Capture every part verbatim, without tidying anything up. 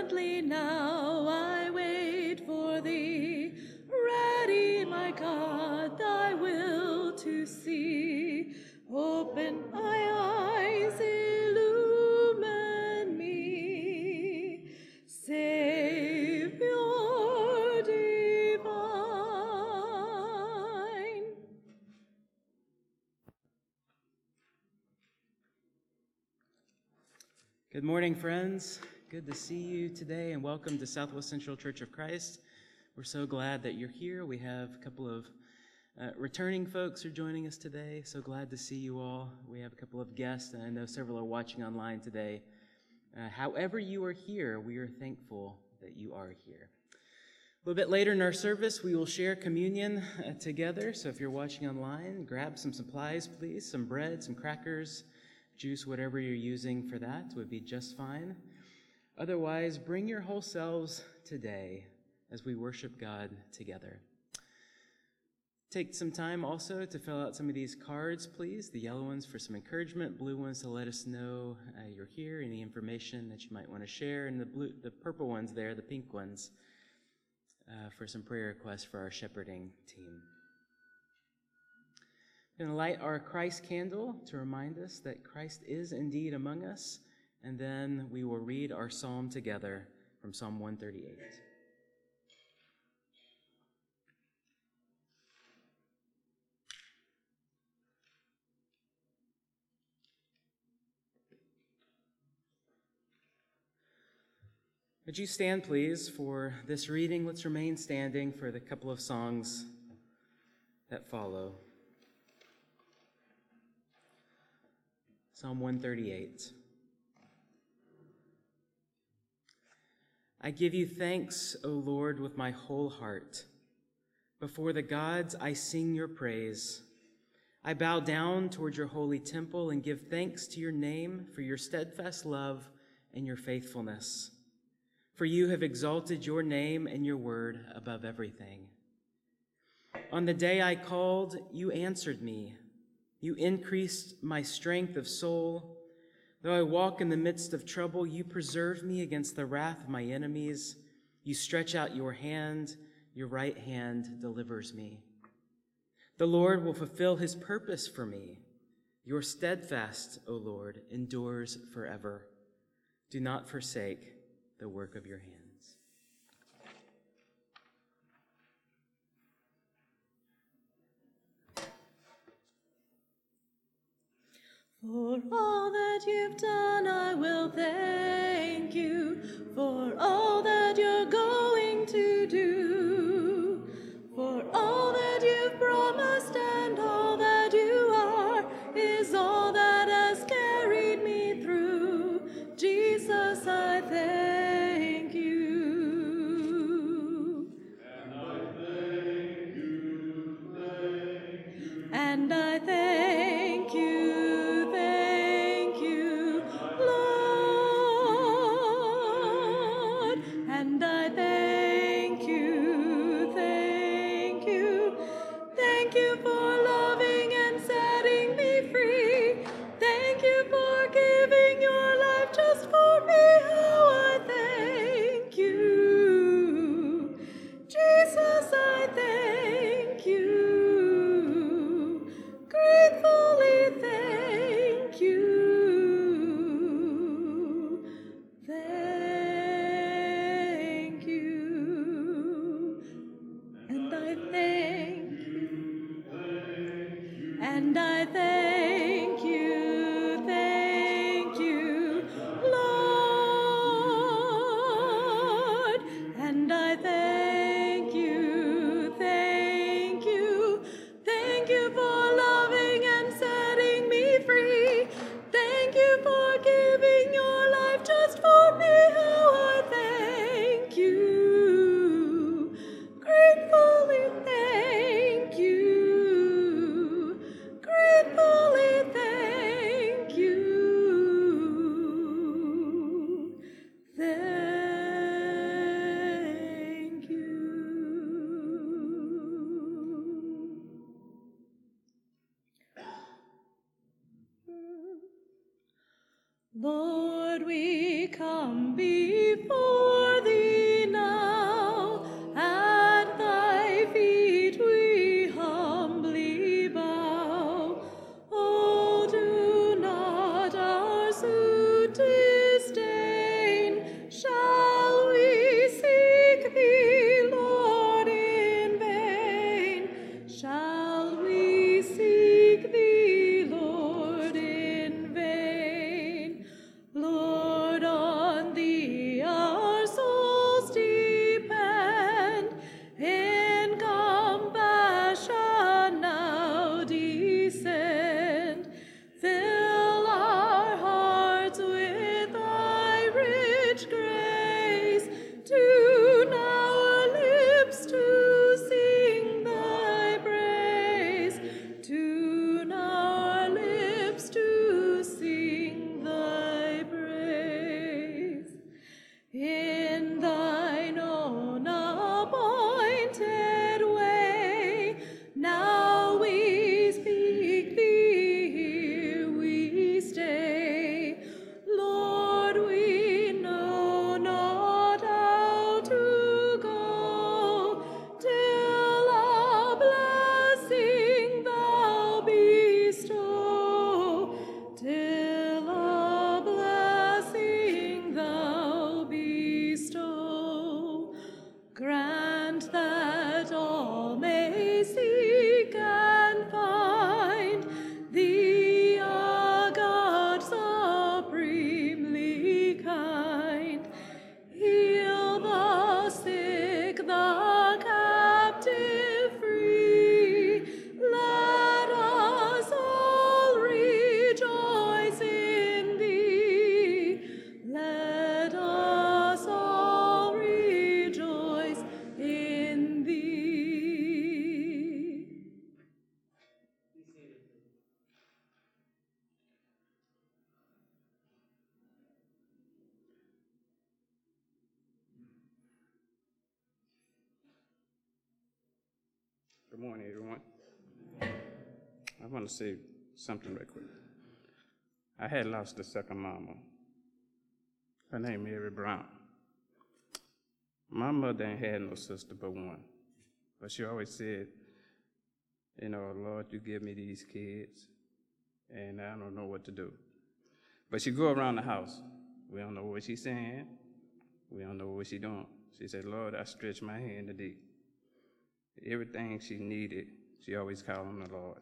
Silently now I wait for thee, ready, my God, thy will to see. Open my eyes, illumine me, Savior divine. Good morning, friends. Good to see you today, and welcome to Southwest Central Church of Christ. We're so glad that you're here. We have a couple of uh, returning folks who are joining us today. So glad to see you all. We have a couple of guests, and I know several are watching online today. Uh, however you are here, we are thankful that you are here. A little bit later in our service, we will share communion uh, together. So if you're watching online, grab some supplies, please. Some bread, some crackers, juice, whatever you're using for that would be just fine. Otherwise, bring your whole selves today as we worship God together. Take some time also to fill out some of these cards, please. The yellow ones for some encouragement, blue ones to let us know uh, you're here, any information that you might want to share, and the blue, the purple ones there, the pink ones, uh, for some prayer requests for our shepherding team. We're going to light our Christ candle to remind us that Christ is indeed among us, and then we will read our psalm together from Psalm one thirty-eight. Would you stand, please, for this reading? Let's remain standing for the couple of songs that follow. Psalm one thirty-eight. I give you thanks, O Lord, with my whole heart. Before the gods I sing your praise. I bow down toward your holy temple and give thanks to your name for your steadfast love and your faithfulness. For you have exalted your name and your word above everything. On the day I called, you answered me. You increased my strength of soul. Though I walk in the midst of trouble, you preserve me against the wrath of my enemies. You stretch out your hand, your right hand delivers me. The Lord will fulfill his purpose for me. Your steadfast, O Lord, endures forever. Do not forsake the work of your hands. For all that you've done, I will thank you. For all that you're going to do. For all that you've promised and all that you are is all that has carried me through. Jesus, I thank you. And I thank you, thank you. And I thank you. And I thank you, thank you, thank you for loving and setting me free. Thank you for giving your life just for me. How I thank you, Jesus, I thank you, gratefully thank you. Thank you, and I thank you, and I thank you, thank you, Lord, and I thank you, thank you, thank you for loving and setting me free. Thank you for giving your life just for me. How I thank you, gratefully thank you, gratefully thank you, thank you. Lord, we come before Good morning, everyone. I want to say something right quick. I had lost a second mama. Her name Mary Brown. My mother ain't had no sister but one. But she always said, you know, Lord, you give me these kids, and I don't know what to do. But she go around the house. We don't know what she's saying. We don't know what she's doing. She said, Lord, I stretch my hand to thee. Everything she needed, she always called on the Lord.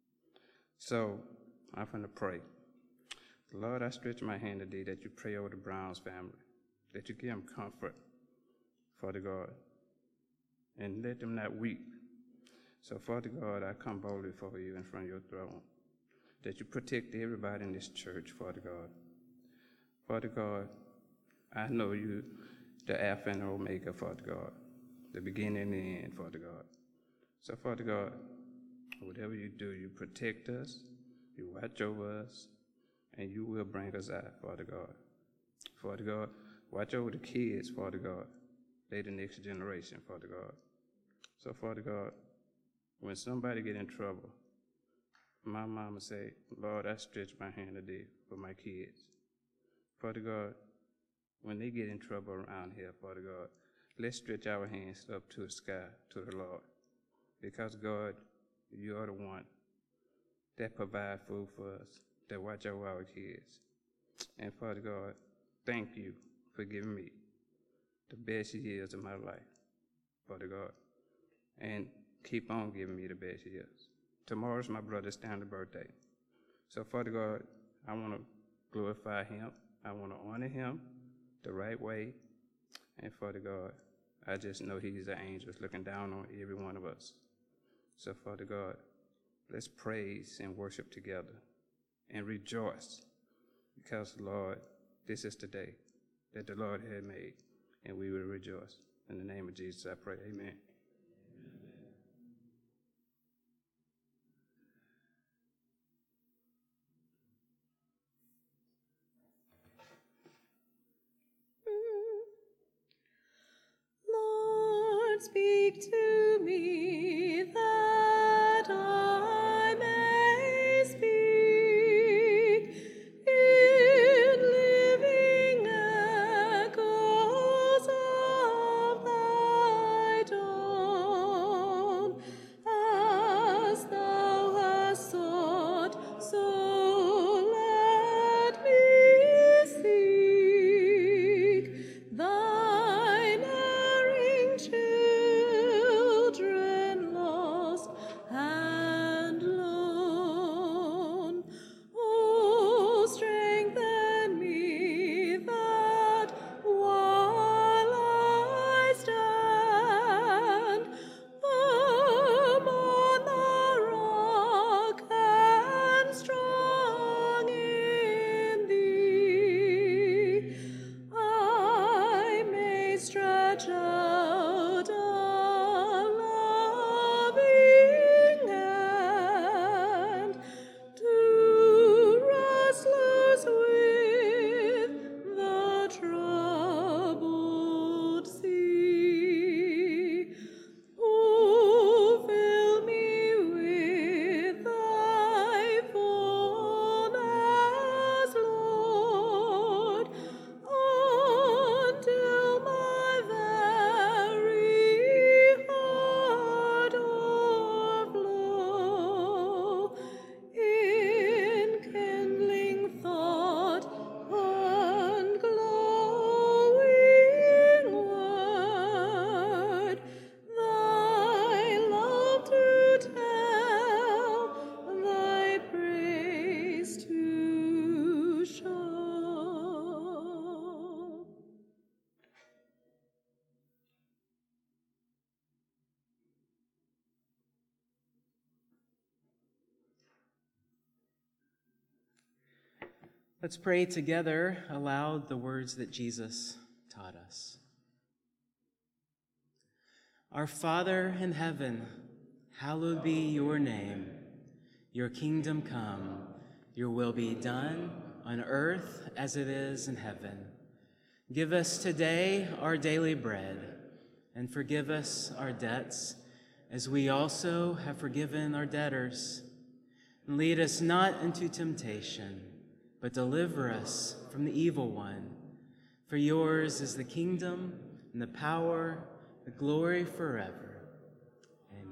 So I'm going to pray. Lord, I stretch my hand to thee that you pray over the Browns family, that you give them comfort, Father God, and let them not weep. So, Father God, I come boldly before you in front of your throne, that you protect everybody in this church, Father God. Father God, I know you, the Alpha and Omega, Father God, the beginning and the end, Father God. So, Father God, whatever you do, you protect us, you watch over us, and you will bring us out, Father God. Father God, watch over the kids, Father God. They the next generation, Father God. So, Father God, when somebody get in trouble, my mama say, Lord, I stretch my hand to thee for my kids. Father God, when they get in trouble around here, Father God, let's stretch our hands up to the sky, to the Lord. Because, God, you are the one that provide food for us, that watch over our kids. And, Father God, thank you for giving me the best years of my life, Father God. And keep on giving me the best years. Tomorrow's my brother's Stanley's birthday. So, Father God, I want to glorify him. I want to honor him the right way. And, Father God, I just know he's an angel looking down on every one of us. So, Father God, let's praise and worship together and rejoice because, Lord, this is the day that the Lord had made, and we will rejoice. In the name of Jesus, I pray. Amen. Lord, speak to me that I may speak in living echoes of thy dawn. As thou hast sought, so let me seek thine erring children lost and lone. Oh, strengthen me that while I stand firm on the rock and strong in thee, I may stretch out a loving hand to wrestlers with the troubled sea. Oh, fill me with thy fullness, Lord, until my very heart o'erflow in kindling thought and glowing word, thy love to tell, thy praise to show. Let's pray together aloud the words that Jesus taught us. Our Father in heaven, hallowed be your name. Your kingdom come, your will be done on earth as it is in heaven. Give us today our daily bread, and forgive us our debts as we also have forgiven our debtors. And lead us not into temptation, but deliver us from the evil one. For yours is the kingdom and the power, the glory forever. Amen.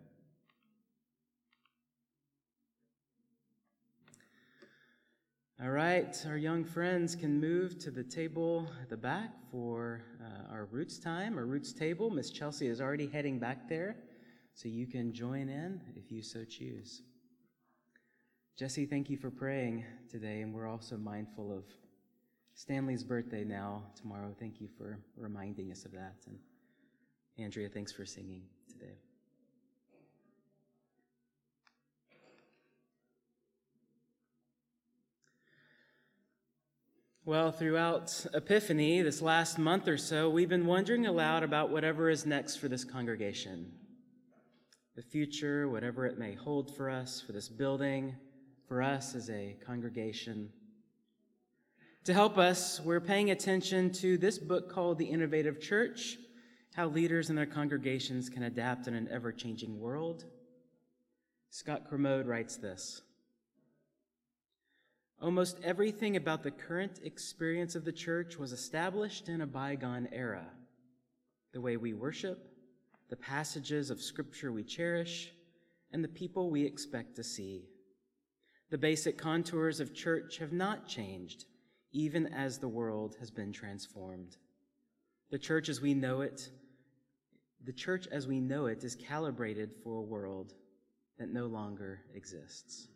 All right, our young friends can move to the table at the back for uh, our Roots time, our Roots table. Miss Chelsea is already heading back there, so you can join in if you so choose. Jesse, thank you for praying today, and we're also mindful of Stanley's birthday now, tomorrow. Thank you for reminding us of that. And Andrea, thanks for singing today. Well, throughout Epiphany, this last month or so, we've been wondering aloud about whatever is next for this congregation. The future, whatever it may hold for us, for this building, for us as a congregation. To help us, we're paying attention to this book called The Innovative Church, How Leaders and Their Congregations Can Adapt in an Ever-Changing World. Scott Kermode writes this: almost everything about the current experience of the church was established in a bygone era. The way we worship, the passages of Scripture we cherish, and the people we expect to see. The basic contours of church have not changed, even as the world has been transformed. The church as we know it, the church as we know it is calibrated for a world that no longer exists.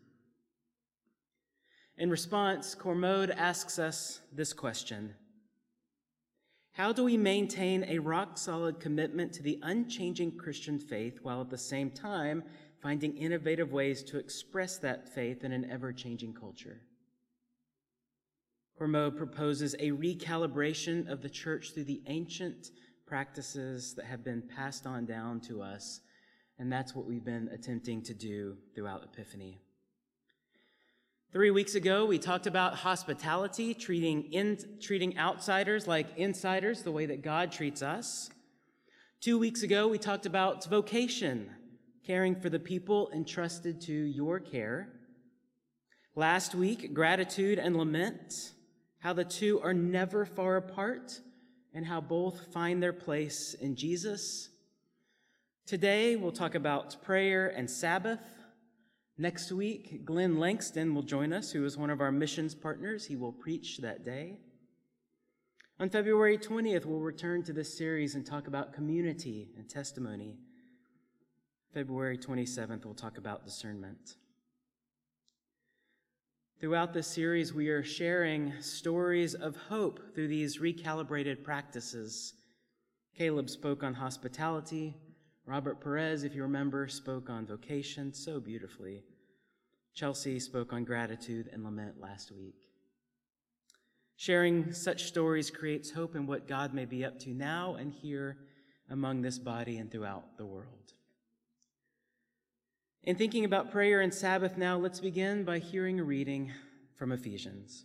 In response, Kermode asks us this question: how do we maintain a rock-solid commitment to the unchanging Christian faith while at the same time finding innovative ways to express that faith in an ever-changing culture? Kermode proposes a recalibration of the church through the ancient practices that have been passed on down to us, and that's what we've been attempting to do throughout Epiphany. Three weeks ago, we talked about hospitality, treating in, treating outsiders like insiders, the way that God treats us. Two weeks ago, we talked about vocation, caring for the people entrusted to your care. Last week, gratitude and lament, how the two are never far apart and how both find their place in Jesus. Today, we'll talk about prayer and Sabbath. Next week, Glenn Langston will join us, who is one of our missions partners. He will preach that day. On February twentieth, we'll return to this series and talk about community and testimony. February twenty-seventh, we'll talk about discernment. Throughout this series, we are sharing stories of hope through these recalibrated practices. Caleb spoke on hospitality. Robert Perez, if you remember, spoke on vocation so beautifully. Chelsea spoke on gratitude and lament last week. Sharing such stories creates hope in what God may be up to now and here among this body and throughout the world. In thinking about prayer and Sabbath now, let's begin by hearing a reading from Ephesians.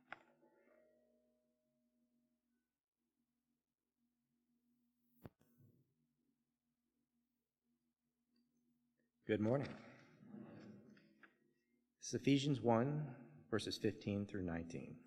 Good morning. This is Ephesians one, verses fifteen through nineteen.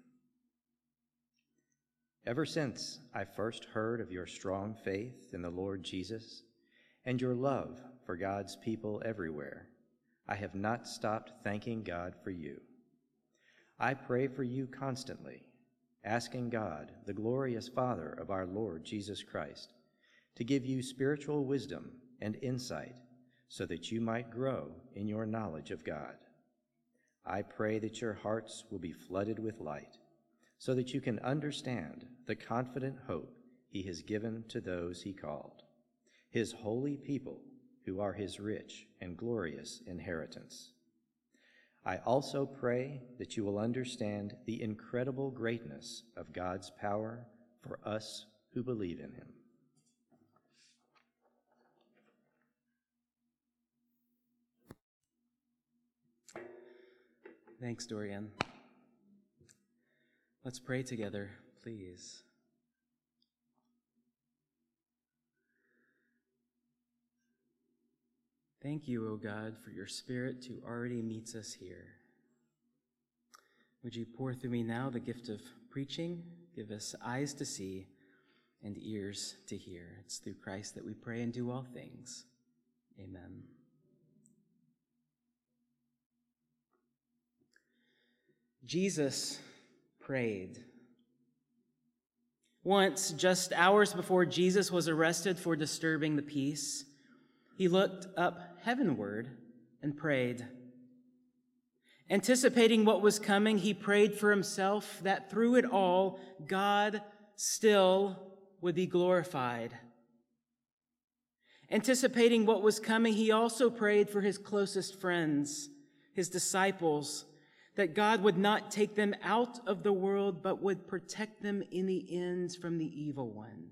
Ever since I first heard of your strong faith in the Lord Jesus and your love for God's people everywhere, I have not stopped thanking God for you. I pray for you constantly, asking God, the glorious Father of our Lord Jesus Christ, to give you spiritual wisdom and insight so that you might grow in your knowledge of God. I pray that your hearts will be flooded with light so that you can understand the confident hope he has given to those he called, his holy people who are his rich and glorious inheritance. I also pray that you will understand the incredible greatness of God's power for us who believe in him. Thanks, Dorian. Let's pray together, please. Thank you, O God, for your Spirit who already meets us here. Would you pour through me now the gift of preaching? Give us eyes to see and ears to hear. It's through Christ that we pray and do all things. Amen. Jesus prayed. Once, just hours before Jesus was arrested for disturbing the peace, he looked up heavenward and prayed. Anticipating what was coming, he prayed for himself that through it all, God still would be glorified. Anticipating what was coming, he also prayed for his closest friends, his disciples, that God would not take them out of the world, but would protect them in the end from the evil one.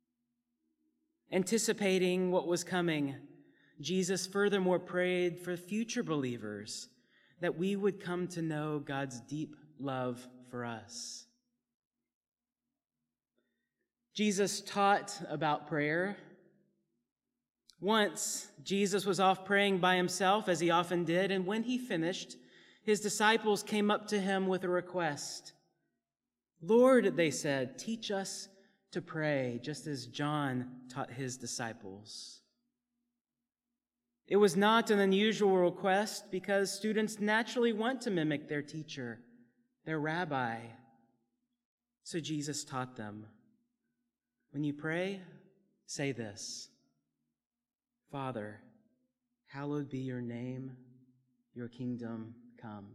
Anticipating what was coming, Jesus furthermore prayed for future believers, that we would come to know God's deep love for us. Jesus taught about prayer. Once, Jesus was off praying by himself, as he often did, and when he finished, his disciples came up to him with a request. "Lord," they said, "teach us to pray, just as John taught his disciples." It was not an unusual request because students naturally want to mimic their teacher, their rabbi. So Jesus taught them, "When you pray, say this: Father, hallowed be your name, your kingdom come."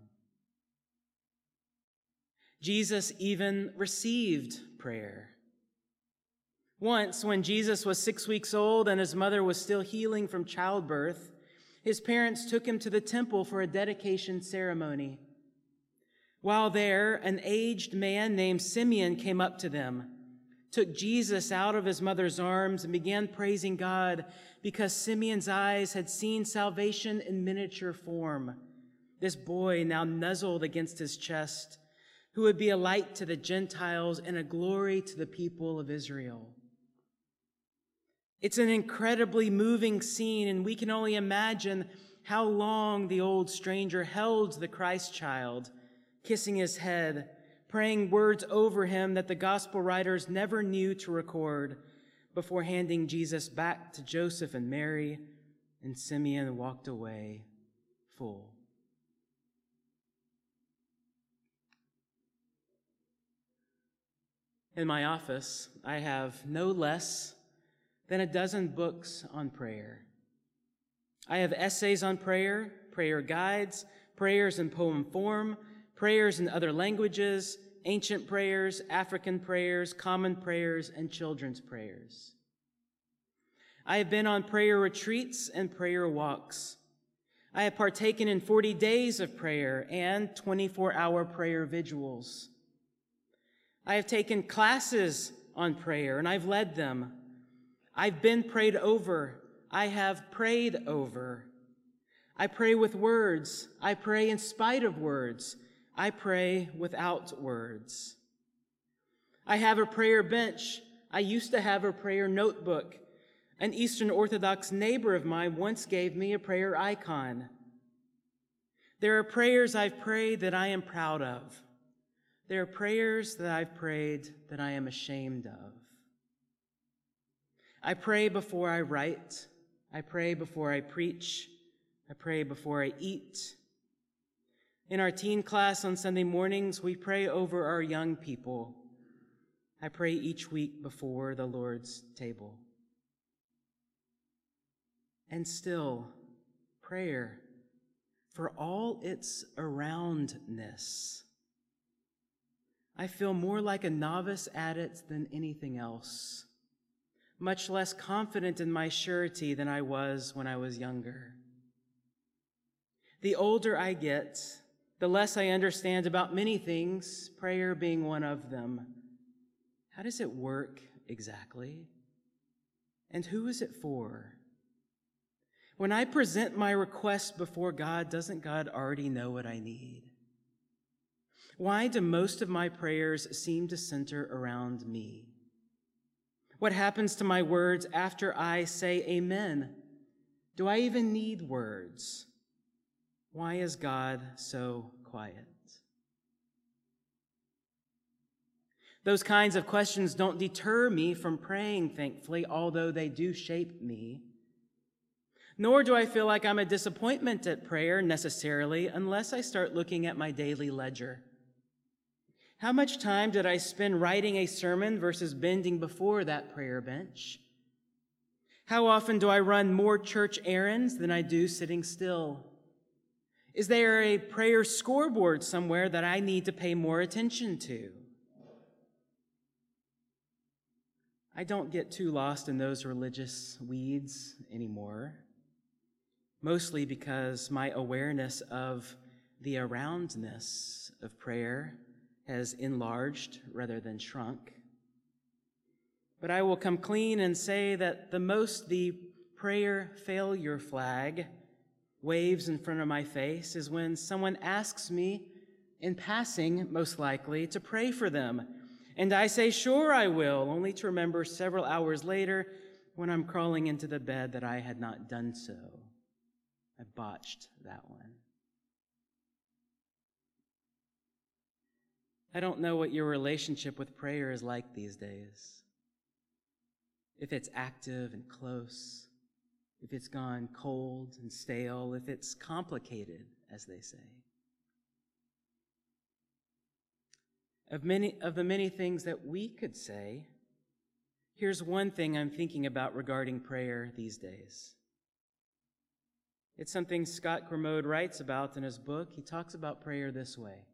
Jesus even received prayer. Once, when Jesus was six weeks old and his mother was still healing from childbirth, his parents took him to the temple for a dedication ceremony. While there, an aged man named Simeon came up to them, took Jesus out of his mother's arms, and began praising God because Simeon's eyes had seen salvation in miniature form. This boy now nuzzled against his chest, who would be a light to the Gentiles and a glory to the people of Israel. It's an incredibly moving scene, and we can only imagine how long the old stranger held the Christ child, kissing his head, praying words over him that the gospel writers never knew to record, before handing Jesus back to Joseph and Mary, and Simeon walked away full. In my office, I have no less than a dozen books on prayer. I have essays on prayer, prayer guides, prayers in poem form, prayers in other languages, ancient prayers, African prayers, common prayers, and children's prayers. I have been on prayer retreats and prayer walks. I have partaken in forty days of prayer and twenty-four hour prayer vigils. I have taken classes on prayer, and I've led them. I've been prayed over. I have prayed over. I pray with words. I pray in spite of words. I pray without words. I have a prayer bench. I used to have a prayer notebook. An Eastern Orthodox neighbor of mine once gave me a prayer icon. There are prayers I've prayed that I am proud of. There are prayers that I've prayed that I am ashamed of. I pray before I write. I pray before I preach. I pray before I eat. In our teen class on Sunday mornings, we pray over our young people. I pray each week before the Lord's table. And still, prayer, for all its aroundness, I feel more like a novice at it than anything else, much less confident in my surety than I was when I was younger. The older I get, the less I understand about many things, prayer being one of them. How does it work exactly? And who is it for? When I present my request before God, doesn't God already know what I need? Why do most of my prayers seem to center around me? What happens to my words after I say amen? Do I even need words? Why is God so quiet? Those kinds of questions don't deter me from praying, thankfully, although they do shape me. Nor do I feel like I'm a disappointment at prayer necessarily, unless I start looking at my daily ledger. How much time did I spend writing a sermon versus bending before that prayer bench? How often do I run more church errands than I do sitting still? Is there a prayer scoreboard somewhere that I need to pay more attention to? I don't get too lost in those religious weeds anymore, mostly because my awareness of the aroundness of prayer has enlarged rather than shrunk. But I will come clean and say that the most the prayer failure flag waves in front of my face is when someone asks me, in passing most likely, to pray for them. And I say, sure I will, only to remember several hours later when I'm crawling into the bed that I had not done so. I botched that one. I don't know what your relationship with prayer is like these days. If it's active and close, if it's gone cold and stale, if it's complicated, as they say. Of many of the many things that we could say, here's one thing I'm thinking about regarding prayer these days. It's something Scott Kermode writes about in his book. He talks about prayer this way.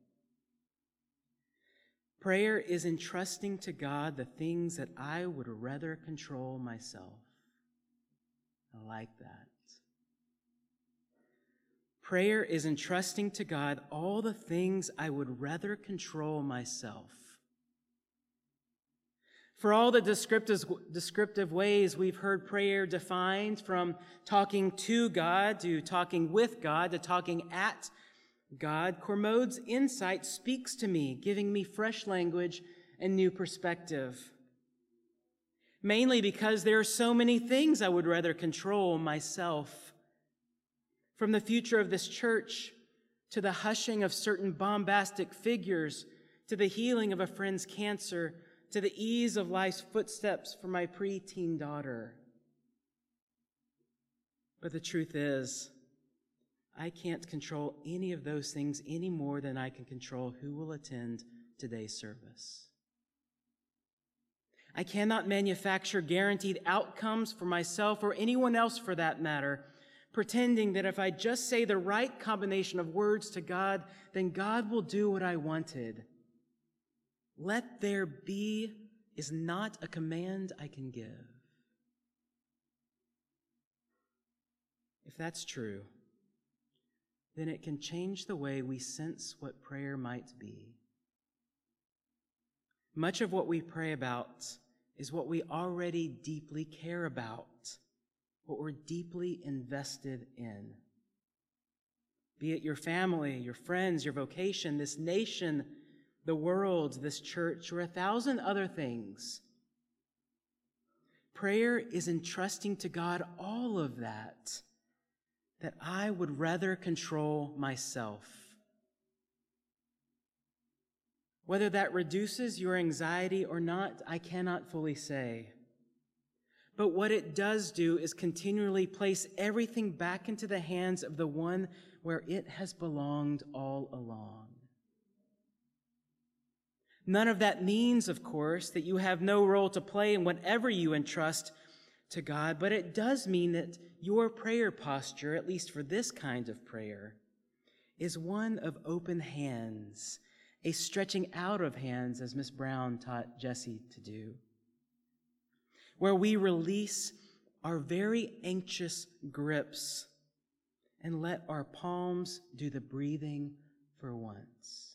Prayer is entrusting to God the things that I would rather control myself. I like that. Prayer is entrusting to God all the things I would rather control myself. For all the descriptive, descriptive ways we've heard prayer defined, from talking to God to talking with God to talking at God, Kermode's insight speaks to me, giving me fresh language and new perspective. Mainly because there are so many things I would rather control myself. From the future of this church, to the hushing of certain bombastic figures, to the healing of a friend's cancer, to the ease of life's footsteps for my preteen daughter. But the truth is, I can't control any of those things any more than I can control who will attend today's service. I cannot manufacture guaranteed outcomes for myself or anyone else for that matter, pretending that if I just say the right combination of words to God, then God will do what I wanted. Let there be is not a command I can give. If that's true, then it can change the way we sense what prayer might be. Much of what we pray about is what we already deeply care about, what we're deeply invested in. Be it your family, your friends, your vocation, this nation, the world, this church, or a thousand other things. Prayer is entrusting to God all of that, that I would rather control myself. Whether that reduces your anxiety or not, I cannot fully say. But what it does do is continually place everything back into the hands of the one where it has belonged all along. None of that means, of course, that you have no role to play in whatever you entrust to God, but it does mean that your prayer posture, at least for this kind of prayer, is one of open hands, a stretching out of hands, as Miss Brown taught Jesse to do, where we release our very anxious grips and let our palms do the breathing for once.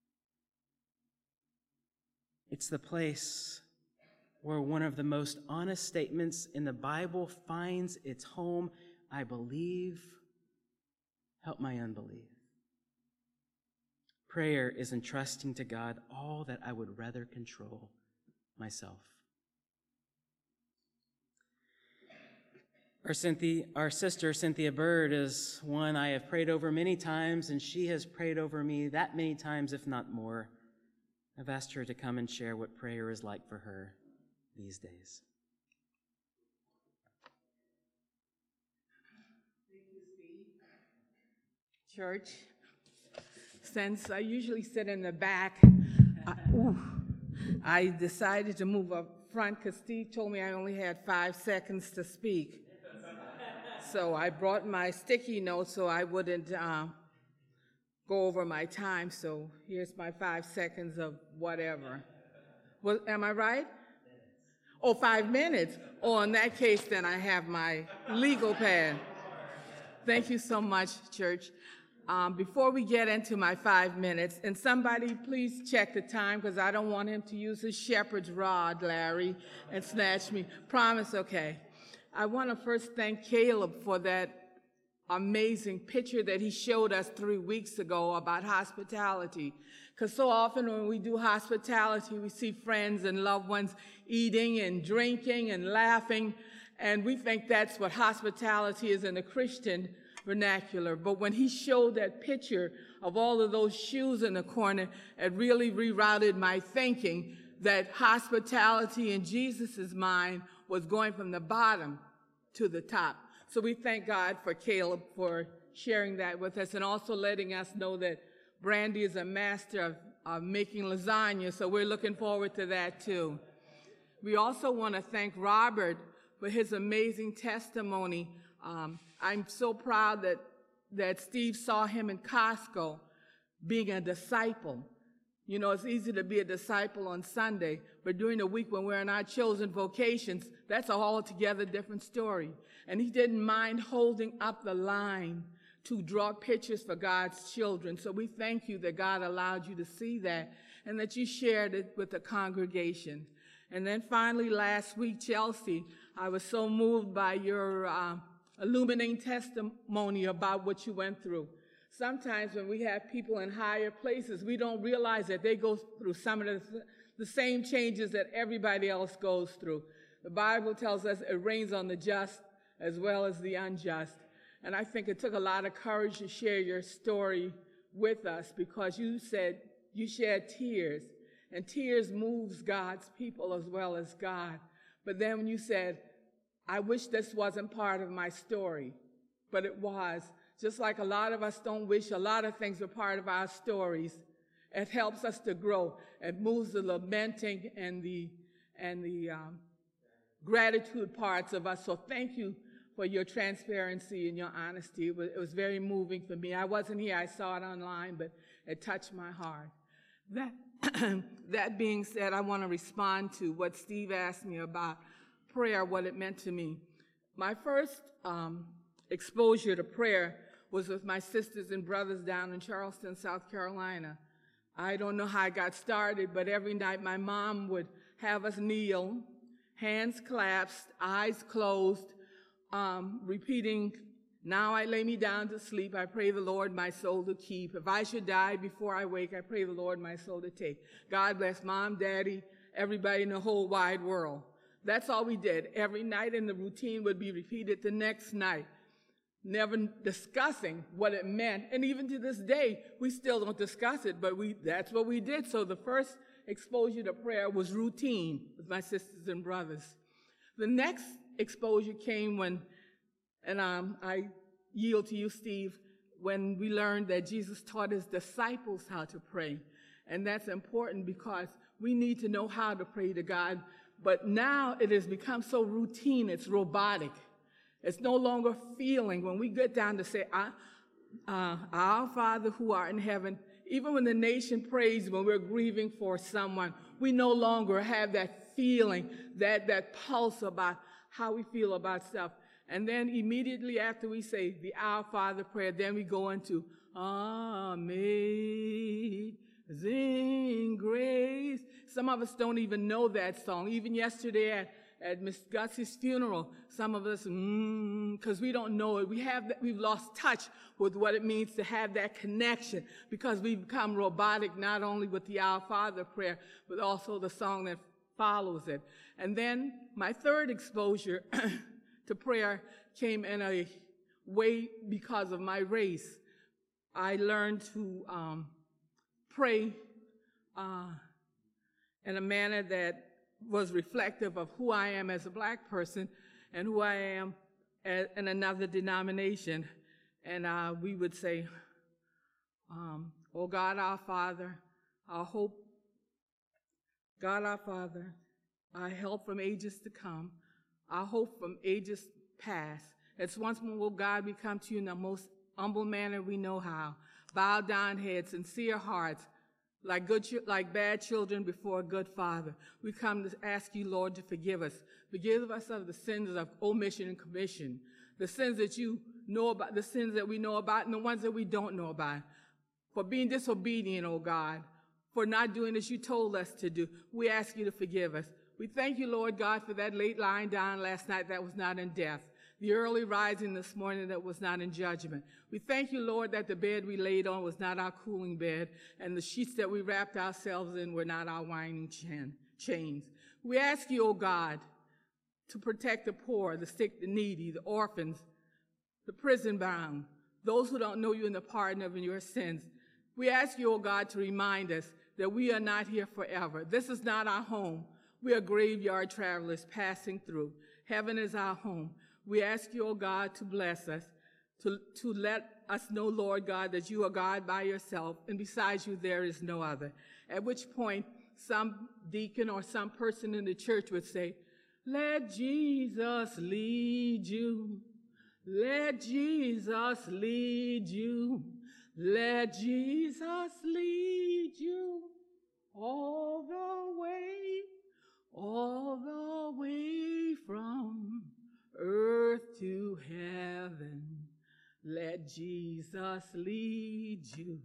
It's the place where one of the most honest statements in the Bible finds its home. I believe, help my unbelief. Prayer is entrusting to God all that I would rather control myself. Our, Cynthia, our sister, Cynthia Bird, is one I have prayed over many times, and she has prayed over me that many times, if not more. I've asked her to come and share what prayer is like for her these days. Thank you, Steve. Church, since I usually sit in the back, I, ooh, I decided to move up front because Steve told me I only had five seconds to speak. So I brought my sticky notes so I wouldn't uh, go over my time. So here's my five seconds of whatever. Well, am I right? Oh, five minutes. Oh, in that case, then I have my legal pad. Thank you so much, church. Um, before we get into my five minutes, and somebody please check the time because I don't want him to use his shepherd's rod, Larry, and snatch me. Promise, okay. I want to first thank Caleb for that amazing picture that he showed us three weeks ago about hospitality. Because so often when we do hospitality, we see friends and loved ones eating and drinking and laughing, and we think that's what hospitality is in a Christian vernacular. But when he showed that picture of all of those shoes in the corner, it really rerouted my thinking that hospitality in Jesus' mind was going from the bottom to the top. So we thank God for Caleb for sharing that with us and also letting us know that Brandy is a master of, of making lasagna, so we're looking forward to that too. We also want to thank Robert for his amazing testimony. Um, I'm so proud that, that Steve saw him in Costco being a disciple. You know, it's easy to be a disciple on Sunday, but during the week when we're in our chosen vocations, that's a altogether different story. And he didn't mind holding up the line to draw pictures for God's children. So we thank you that God allowed you to see that and that you shared it with the congregation. And then finally, last week, Chelsea, I was so moved by your uh, illuminating testimony about what you went through. Sometimes when we have people in higher places, we don't realize that they go through some of the, the same changes that everybody else goes through. The Bible tells us it rains on the just as well as the unjust. And I think it took a lot of courage to share your story with us because you said you shed tears, and tears moves God's people as well as God. But then when you said, I wish this wasn't part of my story, but it was. Just like a lot of us don't wish a lot of things were part of our stories, it helps us to grow. It moves the lamenting and the and the um, gratitude parts of us. So thank you for your transparency and your honesty. It was, it was very moving for me. I wasn't here. I saw it online, but it touched my heart. That, that being said, I want to respond to what Steve asked me about prayer, what it meant to me. My first um, exposure to prayer was with my sisters and brothers down in Charleston, South Carolina. I don't know how I got started, but every night my mom would have us kneel, hands clasped, eyes closed, um, repeating, now I lay me down to sleep, I pray the Lord my soul to keep. If I should die before I wake, I pray the Lord my soul to take. God bless Mom, Daddy, everybody in the whole wide world. That's all we did every night, and the routine would be repeated the next night, never discussing what it meant. And even to this day, we still don't discuss it, but we that's what we did. So the first exposure to prayer was routine with my sisters and brothers. The next exposure came when, and um, I yield to you, Steve, when we learned that Jesus taught his disciples how to pray. And that's important because we need to know how to pray to God. But now it has become so routine, it's robotic. It's no longer feeling. When we get down to say, uh, our Father who art in heaven, even when the nation prays, when we're grieving for someone, we no longer have that feeling, that, that pulse about how we feel about stuff. And then immediately after we say the Our Father prayer, then we go into Amazing Grace. Some of us don't even know that song. Even yesterday at, at Miss Gutsey's funeral, some of us, because mm, we don't know it. We have that, we've lost touch with what it means to have that connection because we've become robotic, not only with the Our Father prayer, but also the song that follows it. And then my third exposure to prayer came in a way because of my race. I learned to um, pray uh, in a manner that was reflective of who I am as a black person and who I am a, in another denomination. And uh, we would say, um, oh God, our Father, our hope, God, our Father, our help from ages to come, our hope from ages past. It's once more, oh God, we come to you in the most humble manner we know how. Bow down heads, sincere hearts, like good, like bad children before a good Father. We come to ask you, Lord, to forgive us. Forgive us of the sins of omission and commission, the sins that you know about, the sins that we know about, and the ones that we don't know about. For being disobedient, oh God, for not doing as you told us to do. We ask you to forgive us. We thank you, Lord God, for that late lying down last night that was not in death, the early rising this morning that was not in judgment. We thank you, Lord, that the bed we laid on was not our cooling bed, and the sheets that we wrapped ourselves in were not our winding chain, chains. We ask you, oh God, to protect the poor, the sick, the needy, the orphans, the prison bound, those who don't know you in the pardon of your sins. We ask you, oh God, to remind us that we are not here forever. This is not our home. We are graveyard travelers passing through. Heaven is our home. We ask you, oh God, to bless us, to, to let us know, Lord God, that you are God by yourself, and besides you there is no other. At which point, some deacon or some person in the church would say, let Jesus lead you. Let Jesus lead you. Let Jesus lead you all the way, all the way from earth to heaven. Let Jesus lead you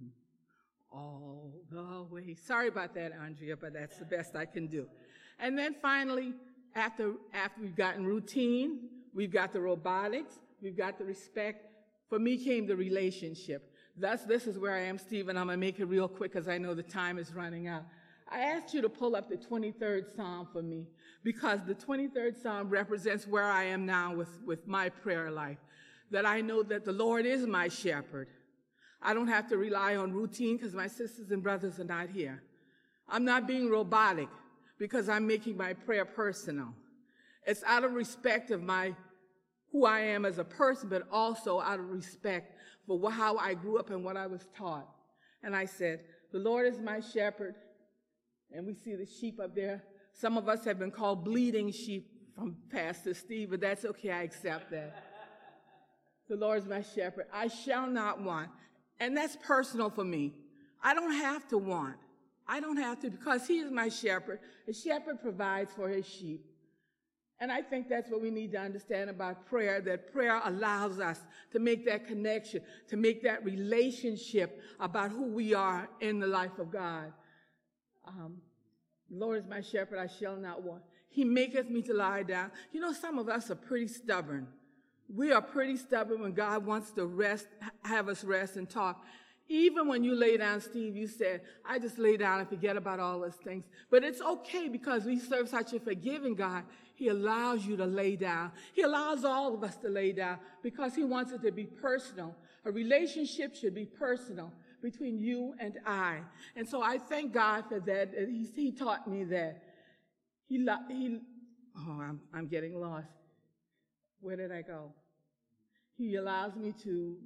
all the way. Sorry about that, Andrea, but that's the best I can do. And then finally, after, after we've gotten routine, we've got the robotics, we've got the respect, for me came the relationship. Thus, this is where I am, Stephen. I'm going to make it real quick because I know the time is running out. I asked you to pull up the twenty-third Psalm for me because the twenty-third Psalm represents where I am now with, with my prayer life, that I know that the Lord is my shepherd. I don't have to rely on routine because my sisters and brothers are not here. I'm not being robotic because I'm making my prayer personal. It's out of respect of my who I am as a person, but also out of respect for how I grew up and what I was taught. And I said, the Lord is my shepherd. And we see the sheep up there. Some of us have been called bleeding sheep from Pastor Steve, but that's okay, I accept that. The Lord is my shepherd. I shall not want. And that's personal for me. I don't have to want. I don't have to because he is my shepherd. The shepherd provides for his sheep. And I think that's what we need to understand about prayer, that prayer allows us to make that connection, to make that relationship about who we are in the life of God. Um, the Lord is my shepherd, I shall not want. He maketh me to lie down. You know, some of us are pretty stubborn. We are pretty stubborn when God wants to rest, have us rest and talk. Even when you lay down, Steve, you said, I just lay down and forget about all those things. But it's okay because we serve such a forgiving God. He allows you to lay down. He allows all of us to lay down because he wants it to be personal. A relationship should be personal between you and I. And so I thank God for that. He, he taught me that. He, he oh, I'm, I'm getting lost. Where did I go? He allows me to,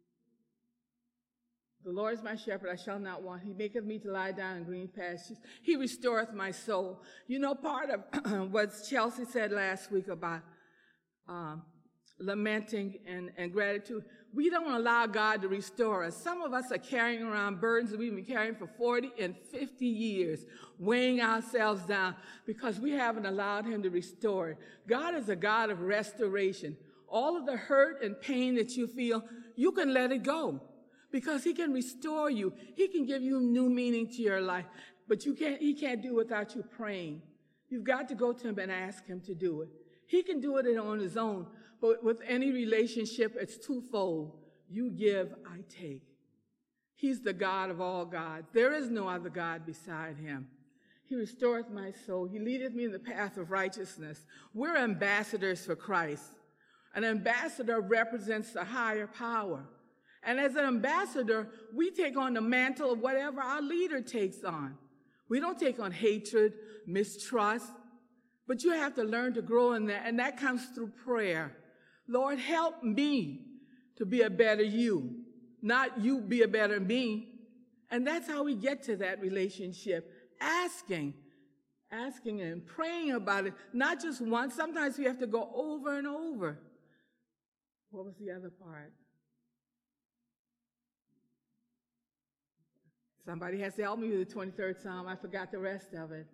the Lord is my shepherd, I shall not want. He maketh me to lie down in green pastures. He restoreth my soul. You know, part of what Chelsea said last week about um, lamenting and, and gratitude, we don't allow God to restore us. Some of us are carrying around burdens that we've been carrying for forty and fifty years, weighing ourselves down because we haven't allowed him to restore it. God is a God of restoration. All of the hurt and pain that you feel, you can let it go because he can restore you. He can give you new meaning to your life, but you can't, he can't do it without you praying. You've got to go to him and ask him to do it. He can do it on his own, but with any relationship, it's twofold. You give, I take. He's the God of all gods. There is no other God beside him. He restoreth my soul. He leadeth me in the path of righteousness. We're ambassadors for Christ. An ambassador represents the higher power. And as an ambassador, we take on the mantle of whatever our leader takes on. We don't take on hatred, mistrust, but you have to learn to grow in that, and that comes through prayer. Lord, help me to be a better you, not you be a better me. And that's how we get to that relationship, asking, asking and praying about it, not just once. Sometimes we have to go over and over. What was the other part? Somebody has to help me with the twenty-third Psalm. I forgot the rest of it.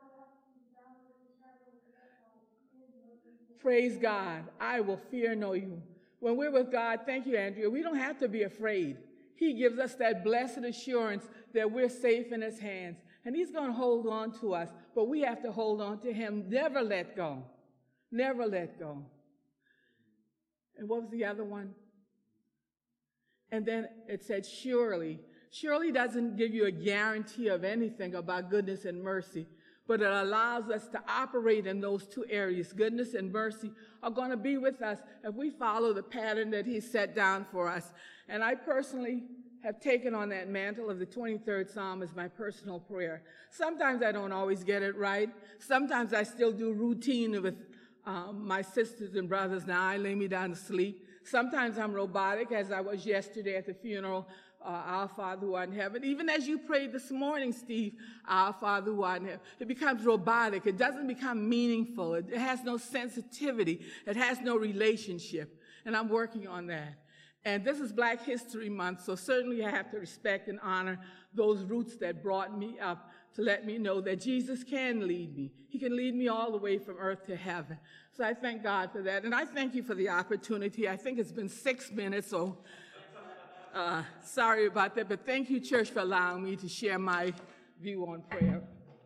Praise God. I will fear no evil. When we're with God, thank you, Andrea, we don't have to be afraid. He gives us that blessed assurance that we're safe in his hands. And he's going to hold on to us, but we have to hold on to him. Never let go. Never let go. And what was the other one? And then it said, surely. Surely doesn't give you a guarantee of anything about goodness and mercy, but it allows us to operate in those two areas. Goodness and mercy are going to be with us if we follow the pattern that he set down for us. And I personally have taken on that mantle of the twenty-third Psalm as my personal prayer. Sometimes I don't always get it right. Sometimes I still do routine with um, my sisters and brothers. Now I lay me down to sleep. Sometimes I'm robotic, as I was yesterday at the funeral. Uh, Our Father who art in heaven. Even as you prayed this morning, Steve, Our Father who art in heaven, it becomes robotic. It doesn't become meaningful. It, it has no sensitivity. It has no relationship. And I'm working on that. And this is Black History Month, so certainly I have to respect and honor those roots that brought me up to let me know that Jesus can lead me. He can lead me all the way from earth to heaven. So I thank God for that. And I thank you for the opportunity. I think it's been six minutes, so Uh, sorry about that, but thank you, church, for allowing me to share my view on prayer.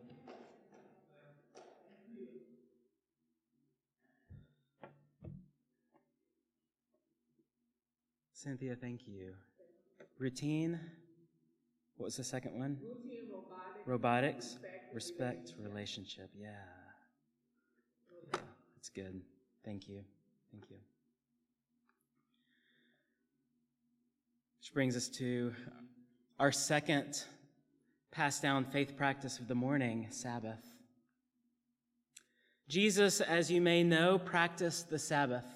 Cynthia, thank you. Routine. What was the second one? Routine, robotics. Robotics. Respect, Respect, relationship. Yeah. Yeah, that's good. Thank you. Thank you. Which brings us to our second passed down faith practice of the morning, Sabbath. Jesus, as you may know, practiced the Sabbath.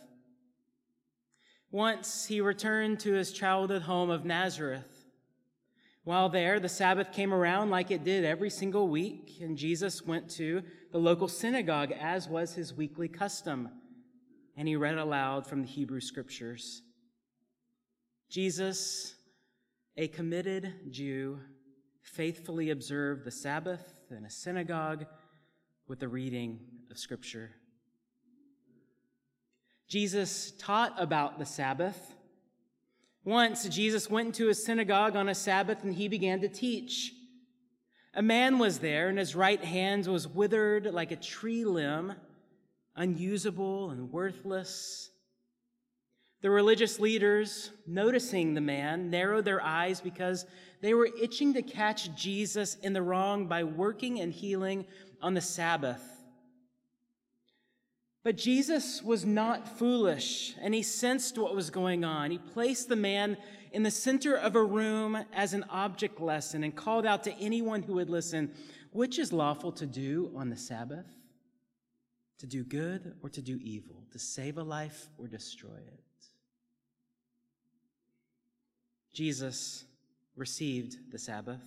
Once he returned to his childhood home of Nazareth. While there, the Sabbath came around like it did every single week, and Jesus went to the local synagogue, as was his weekly custom, and he read aloud from the Hebrew Scriptures. Jesus, a committed Jew, faithfully observed the Sabbath in a synagogue with the reading of Scripture. Jesus taught about the Sabbath. Once, Jesus went into a synagogue on a Sabbath and he began to teach. A man was there, and his right hand was withered like a tree limb, unusable and worthless. The religious leaders, noticing the man, narrowed their eyes because they were itching to catch Jesus in the wrong by working and healing on the Sabbath. But Jesus was not foolish, and he sensed what was going on. He placed the man in the center of a room as an object lesson and called out to anyone who would listen, which is lawful to do on the Sabbath? To do good or to do evil? To save a life or destroy it? Jesus received the Sabbath.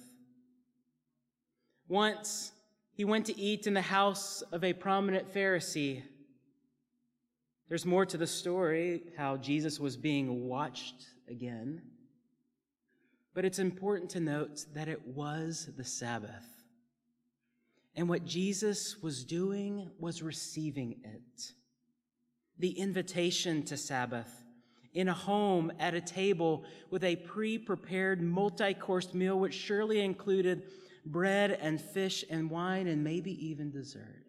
Once, he went to eat in the house of a prominent Pharisee. There's more to the story, how Jesus was being watched again. But it's important to note that it was the Sabbath. And what Jesus was doing was receiving it. The invitation to Sabbath. In a home, at a table, with a pre-prepared multi-course meal, which surely included bread and fish and wine and maybe even dessert.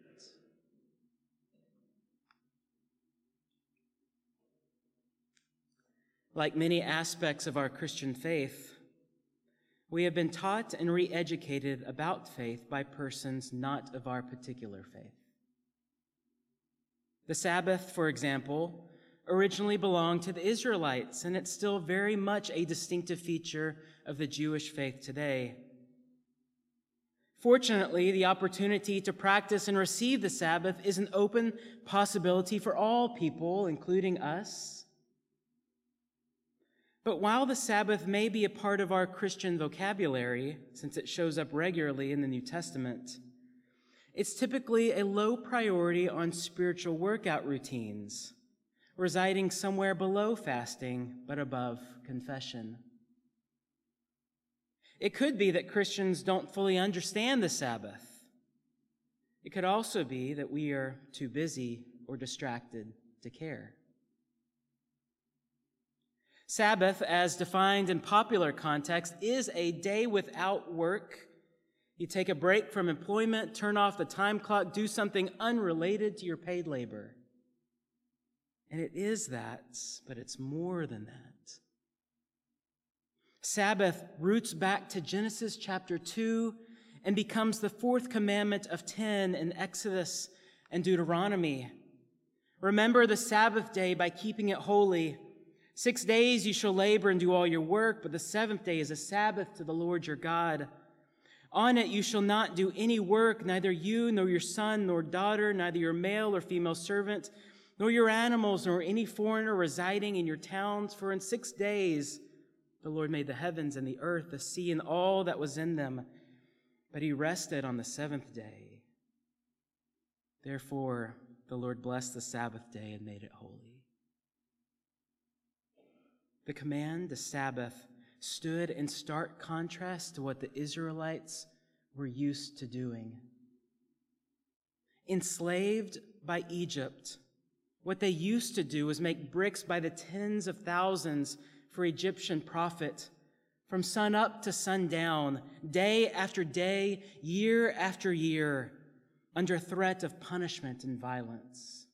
Like many aspects of our Christian faith, we have been taught and re-educated about faith by persons not of our particular faith. The Sabbath, for example, originally belonged to the Israelites, and it's still very much a distinctive feature of the Jewish faith today. Fortunately, the opportunity to practice and receive the Sabbath is an open possibility for all people, including us. But while the Sabbath may be a part of our Christian vocabulary, since it shows up regularly in the New Testament, it's typically a low priority on spiritual workout routines, residing somewhere below fasting but above confession. It could be that Christians don't fully understand the Sabbath. It could also be that we are too busy or distracted to care. Sabbath, as defined in popular context, is a day without work. You take a break from employment, turn off the time clock, do something unrelated to your paid labor. And it is that, but it's more than that. Sabbath roots back to Genesis chapter two and becomes the fourth commandment of ten in Exodus and Deuteronomy. Remember the Sabbath day by keeping it holy. Six days you shall labor and do all your work, but the seventh day is a Sabbath to the Lord your God. On it you shall not do any work, neither you, nor your son, nor daughter, neither your male or female servant, nor your animals, nor any foreigner residing in your towns. For in six days the Lord made the heavens and the earth, the sea, and all that was in them. But he rested on the seventh day. Therefore the Lord blessed the Sabbath day and made it holy. The command to Sabbath stood in stark contrast to what the Israelites were used to doing. Enslaved by Egypt, what they used to do was make bricks by the tens of thousands for Egyptian profit, from sun up to sundown, day after day, year after year, under threat of punishment and violence.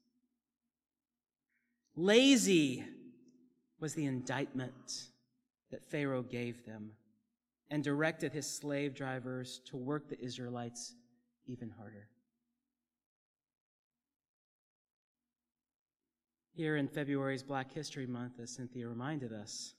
Lazy was the indictment that Pharaoh gave them, and directed his slave drivers to work the Israelites even harder. Here in February's Black History Month, as Cynthia reminded us,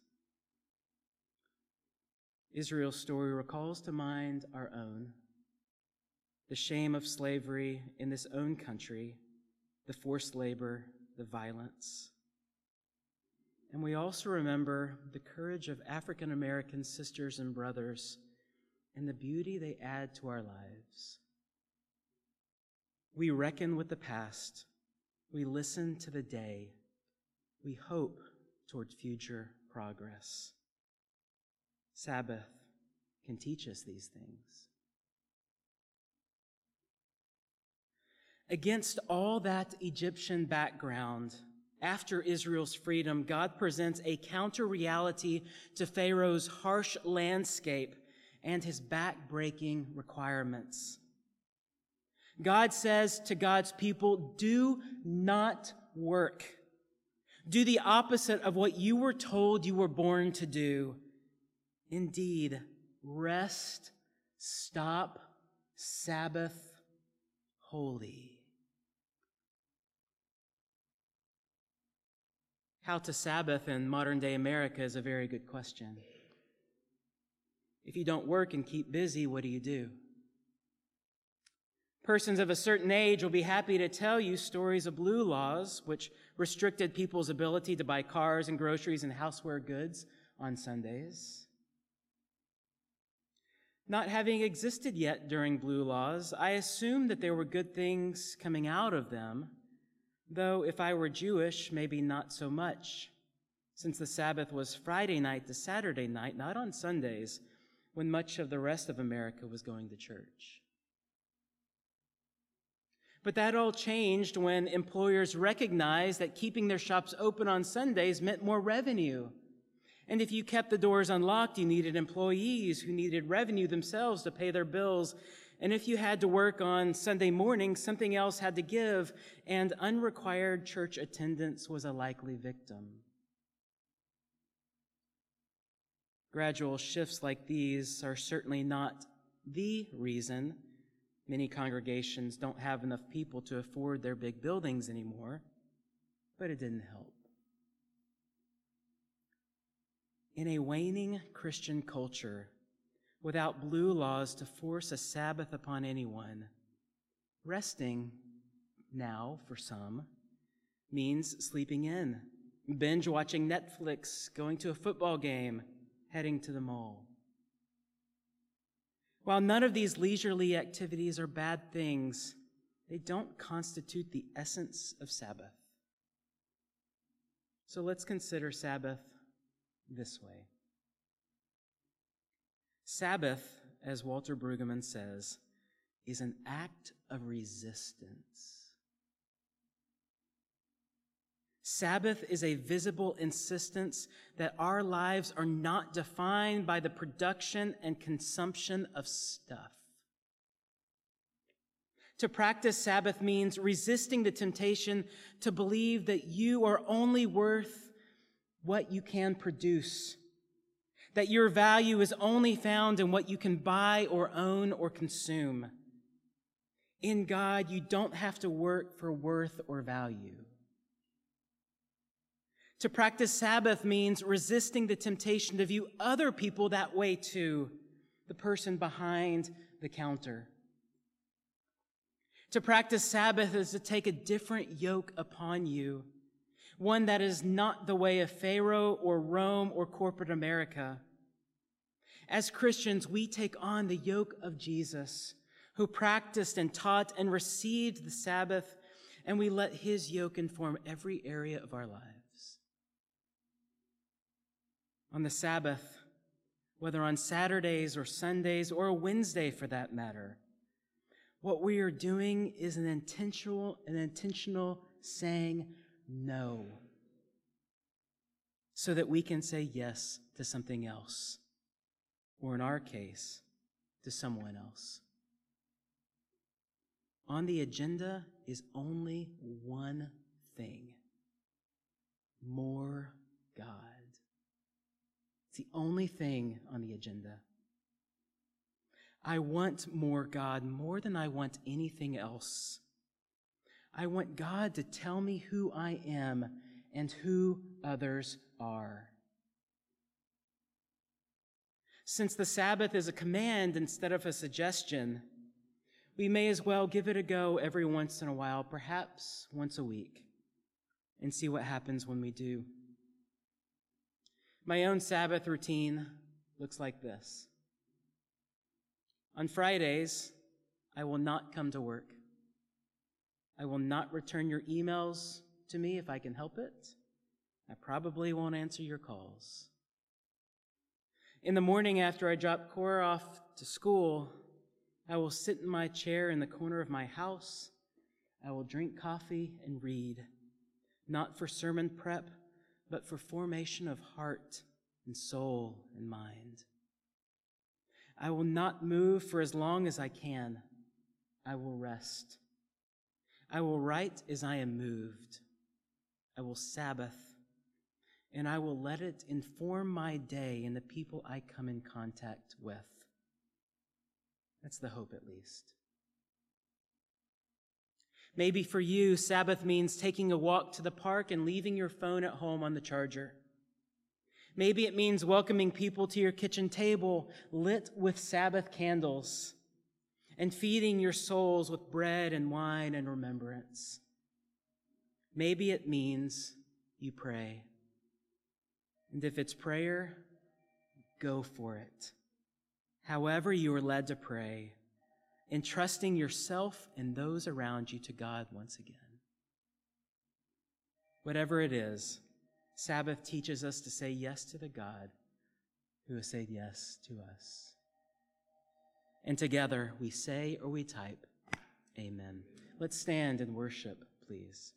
Israel's story recalls to mind our own, the shame of slavery in this own country, the forced labor, the violence. And we also remember the courage of African American sisters and brothers and the beauty they add to our lives. We reckon with the past. We listen to the day. We hope toward future progress. Sabbath can teach us these things. Against all that Egyptian background, after Israel's freedom, God presents a counter-reality to Pharaoh's harsh landscape and his back-breaking requirements. God says to God's people, do not work. Do the opposite of what you were told you were born to do. Indeed, rest, stop, Sabbath, holy. How to Sabbath in modern-day America is a very good question. If you don't work and keep busy, what do you do? Persons of a certain age will be happy to tell you stories of blue laws, which restricted people's ability to buy cars and groceries and houseware goods on Sundays. Not having existed yet during blue laws, I assumed that there were good things coming out of them, though if I were Jewish, maybe not so much, since the Sabbath was Friday night to Saturday night, not on Sundays, when much of the rest of America was going to church. But that all changed when employers recognized that keeping their shops open on Sundays meant more revenue. And if you kept the doors unlocked, you needed employees who needed revenue themselves to pay their bills. And if you had to work on Sunday morning, something else had to give, and unrequired church attendance was a likely victim. Gradual shifts like these are certainly not the reason many congregations don't have enough people to afford their big buildings anymore, but it didn't help. In a waning Christian culture, without blue laws to force a Sabbath upon anyone, resting now, for some, means sleeping in, binge watching Netflix, going to a football game, heading to the mall. While none of these leisurely activities are bad things, they don't constitute the essence of Sabbath. So let's consider Sabbath this way. Sabbath, as Walter Brueggemann says, is an act of resistance. Sabbath is a visible insistence that our lives are not defined by the production and consumption of stuff. To practice Sabbath means resisting the temptation to believe that you are only worth what you can produce, that your value is only found in what you can buy or own or consume. In God, you don't have to work for worth or value. To practice Sabbath means resisting the temptation to view other people that way too, the person behind the counter. To practice Sabbath is to take a different yoke upon you, one that is not the way of Pharaoh or Rome or corporate America. As Christians, we take on the yoke of Jesus, who practiced and taught and received the Sabbath, and we let his yoke inform every area of our lives. On the Sabbath, whether on Saturdays or Sundays or a Wednesday for that matter, what we are doing is an intentional, an intentional saying no, so that we can say yes to something else, or in our case, to someone else. On the agenda is only one thing: more God. It's the only thing on the agenda. I want more God more than I want anything else. I want God to tell me who I am and who others are. Since the Sabbath is a command instead of a suggestion, we may as well give it a go every once in a while, perhaps once a week, and see what happens when we do. My own Sabbath routine looks like this. On Fridays, I will not come to work. I will not return your emails to me if I can help it. I probably won't answer your calls. In the morning after I drop Cora off to school, I will sit in my chair in the corner of my house. I will drink coffee and read, not for sermon prep, but for formation of heart and soul and mind. I will not move for as long as I can. I will rest. I will write as I am moved. I will Sabbath, and I will let it inform my day and the people I come in contact with. That's the hope, at least. Maybe for you, Sabbath means taking a walk to the park and leaving your phone at home on the charger. Maybe it means welcoming people to your kitchen table lit with Sabbath candles and feeding your souls with bread and wine and remembrance. Maybe it means you pray. And if it's prayer, go for it. However you are led to pray, entrusting yourself and those around you to God once again. Whatever it is, Sabbath teaches us to say yes to the God who has said yes to us. And together we say or we type, Amen. Let's stand and worship, please.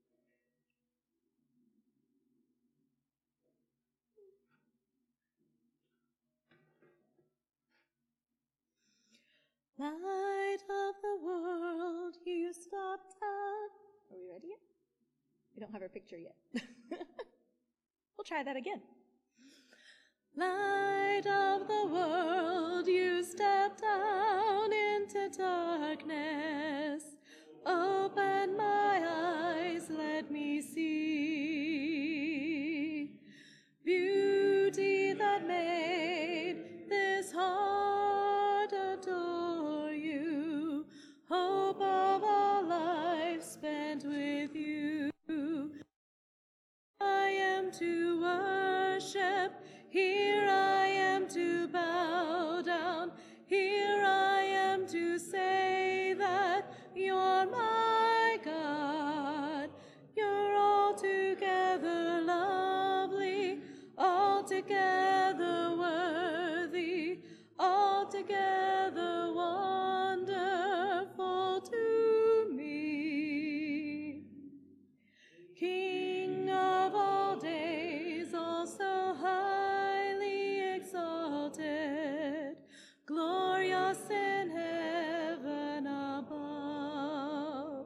Light of the world, you stopped out. Are we ready yet? We don't have our picture yet. We'll try that again. Light of the world, you stepped down into darkness. Open my eyes, let me see beauty Here I am to bow down. Here I am to say that you're my God. You're altogether lovely, altogether worthy, altogether wonderful to me. King of all days, also highly exalted, glorious in heaven above.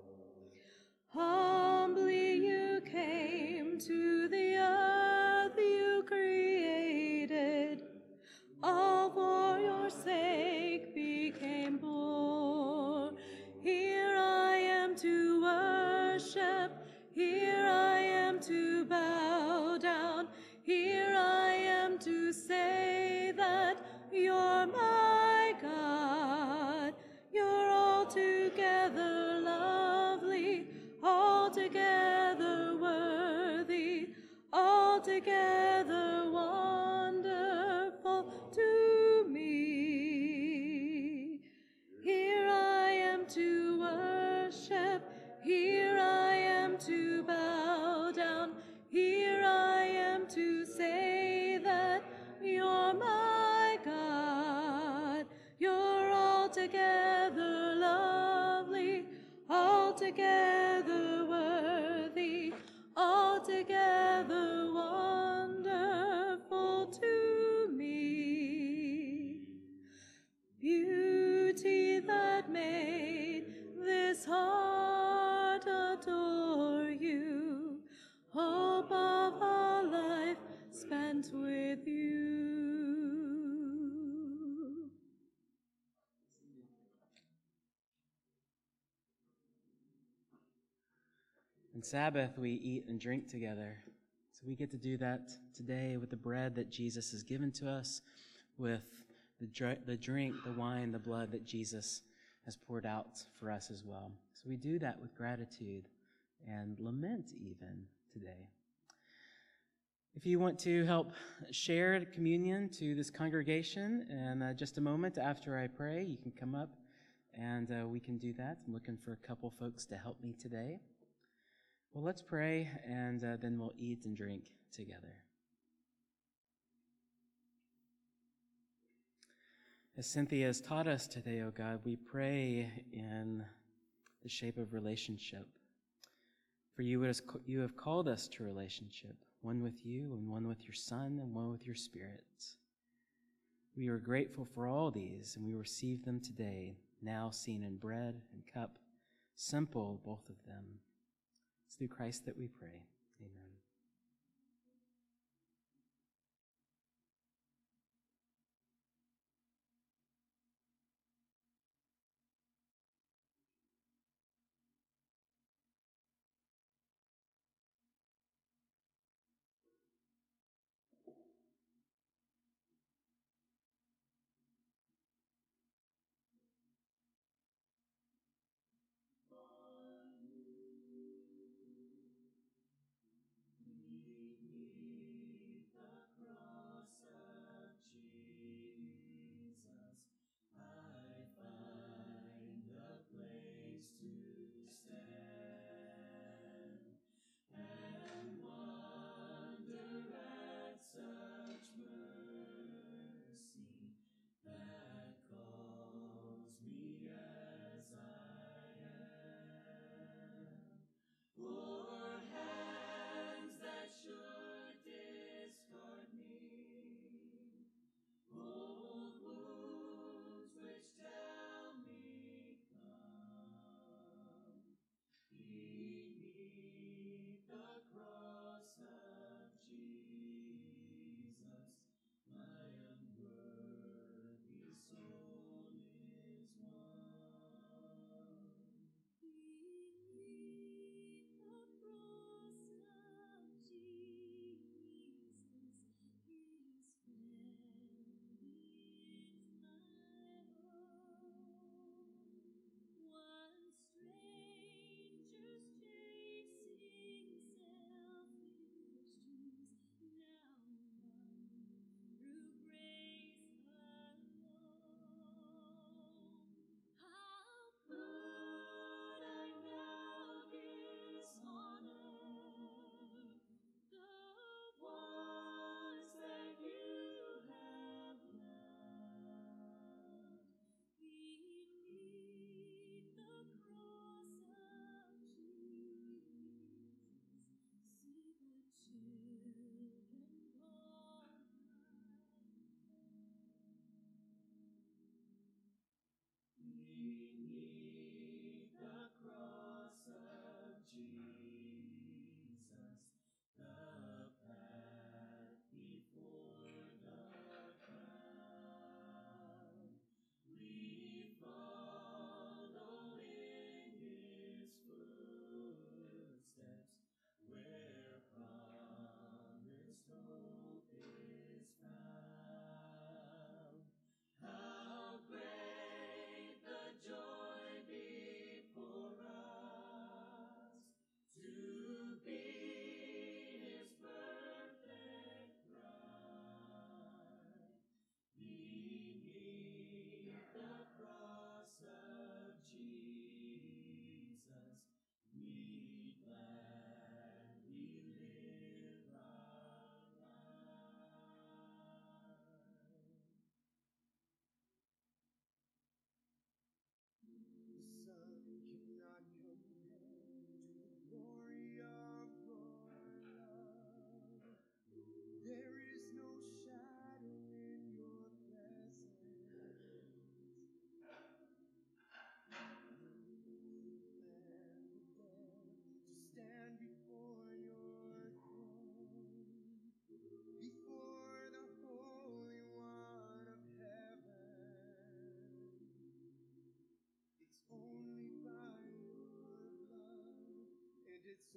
Humbly you came to the earth you created, all for your sake became poor. Here I am to worship, here I am to bow down, here I am to say that you're my God. You're altogether lovely, altogether worthy, altogether wonderful to me. Here I am to worship, here I am to bow down, here I am to say that you're my God. You're altogether lovely, altogether worthy, altogether wonderful to me. Beauty that made this heart adore you, hope of a life spent with you. On Sabbath, we eat and drink together. So we get to do that today with the bread that Jesus has given to us, with the, dr- the drink, the wine, the blood that Jesus has poured out for us as well. So we do that with gratitude and lament even today. If you want to help share communion to this congregation in uh, just a moment after I pray, you can come up and uh, we can do that. I'm looking for a couple folks to help me today. Well, let's pray, and uh, then we'll eat and drink together. As Cynthia has taught us today, O God, we pray in the shape of relationship. For you, has, you have called us to relationship, one with you and one with your Son and one with your Spirit. We are grateful for all these, and we receive them today, now seen in bread and cup, simple, both of them. It's through Christ that we pray. Amen.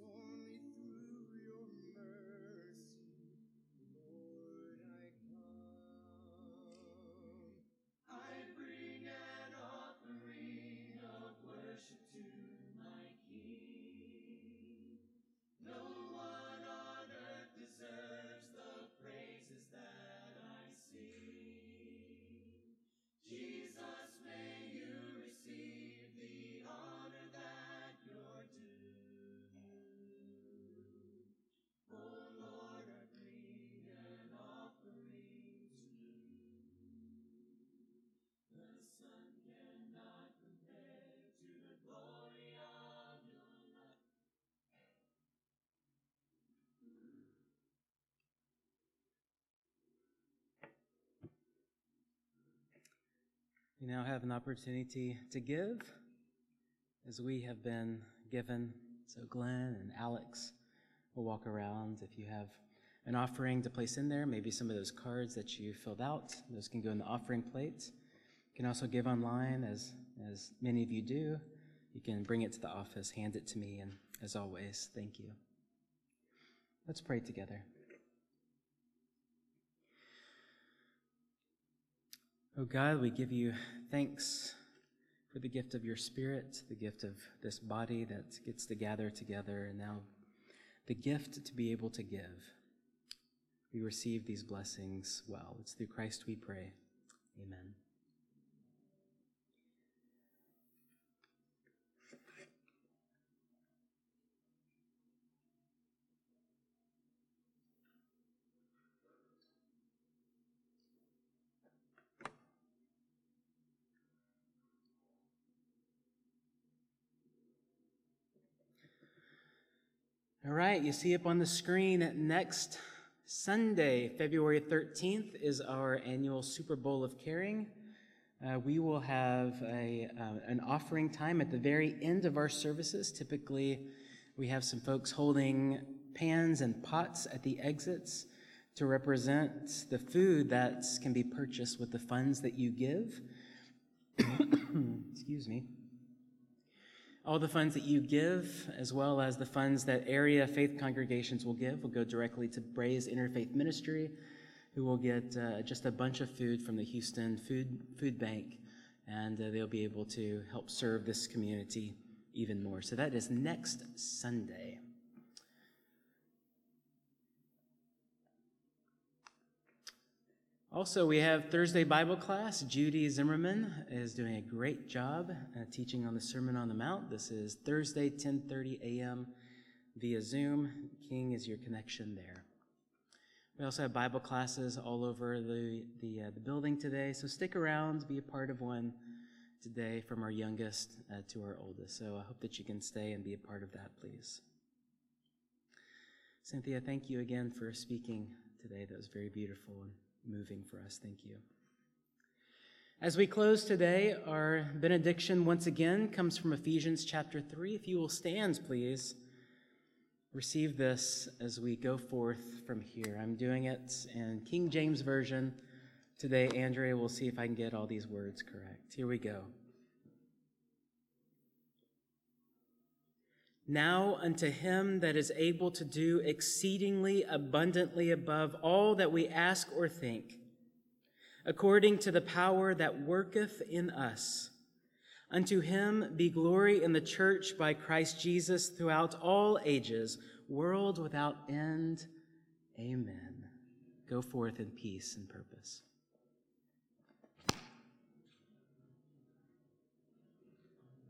only through your mercy, Lord, I come. I bring an offering of worship to my King. No one on earth deserves the praises that I sing. Jesus, may you receive the honor that you're due. Oh Lord, I bring an offering to you. The sun cannot compare to the glory of your love. We now have an opportunity to give as we have been given. So Glenn and Alex will walk around. If you have an offering to place in there, maybe some of those cards that you filled out, those can go in the offering plate. You can also give online, as, as many of you do. You can bring it to the office, hand it to me, and as always, thank you. Let's pray together. Oh God, we give you thanks for the gift of your Spirit, the gift of this body that gets to gather together, and now the gift to be able to give. We receive these blessings well. It's through Christ we pray. Amen. All right, you see up on the screen, next Sunday, February thirteenth, is our annual Super Bowl of Caring. Uh, we will have a uh, an offering time at the very end of our services. Typically, we have some folks holding pans and pots at the exits to represent the food that can be purchased with the funds that you give. Excuse me. All the funds that you give, as well as the funds that area faith congregations will give, will go directly to Braze Interfaith Ministry, who will get uh, just a bunch of food from the Houston Food Food Bank, and uh, they'll be able to help serve this community even more. So that is next Sunday. Also, we have Thursday Bible class. Judy Zimmerman is doing a great job uh, teaching on the Sermon on the Mount. This is Thursday, ten thirty a.m. via Zoom. King is your connection there. We also have Bible classes all over the, the, uh, the building today, so stick around, be a part of one today from our youngest uh, to our oldest. So I hope that you can stay and be a part of that, please. Cynthia, thank you again for speaking today. That was very beautiful and moving for us. Thank you. As we close today, our benediction once again comes from Ephesians chapter three. If you will stand, please, receive this as we go forth from here. I'm doing it in King James Version today. Andrea will see if I can get all these words correct. Here we go. Now unto him that is able to do exceedingly abundantly above all that we ask or think, according to the power that worketh in us, unto him be glory in the church by Christ Jesus throughout all ages, world without end. Amen. Go forth in peace and purpose.